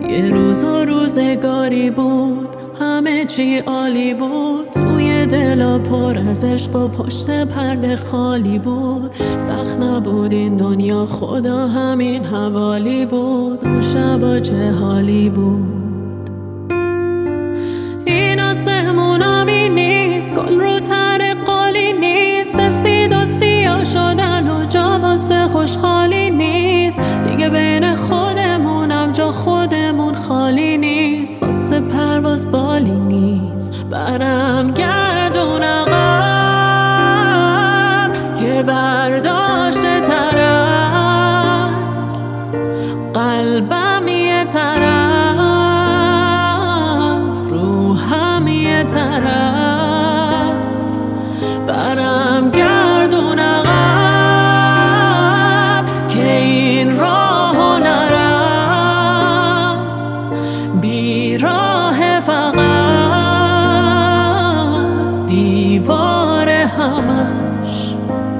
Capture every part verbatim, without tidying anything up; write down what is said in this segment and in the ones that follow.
یه روز و روزگاری بود، همه چی عالی بود. توی دلا پر از عشق و پشت پرده خالی بود. سخت نبود این دنیا، خدا همین حوالی بود. اون شبا چه حالی بود. این آسمونامی نیست، گل رو تر قالی نیست. سفید و سیاه شدن و جا واسه خوشحالی نیست. دیگه بین خودمونم جا خودمون خالی نیست. واسه پرواز بالی نیست. برم گردون عقب که برداشته ترک، قلبم یه طرف، روحم یه طرف. برم گردون عقب که این راهو نرم، بیراه فقط دیوار همش.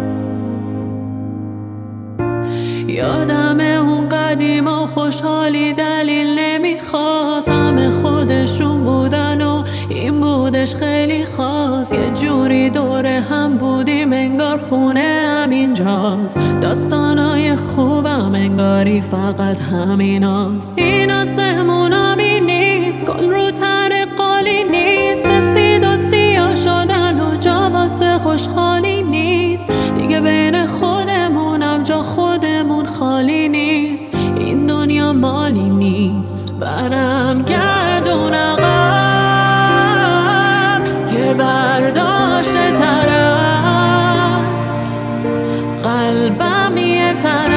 یادم اون قدیما خوشحالی دلیل نمیخواست. همه خودشون بودن و این بودش خیلی خاص. یه جوری دوره هم بودیم انگار خونه همینجاست. داستانای خوبم انگاری فقط همیناست. این آسمونامی نیست، گل رو تر قالی نیست. سفید و سیاه شدن و جا واسه خوشحالی نیست. دیگه بین خودمونم جا خودمون خالی نیست. این دنیا مالی نیست. برم گردون عقب که برداشته ترک، قلبم یه طرف،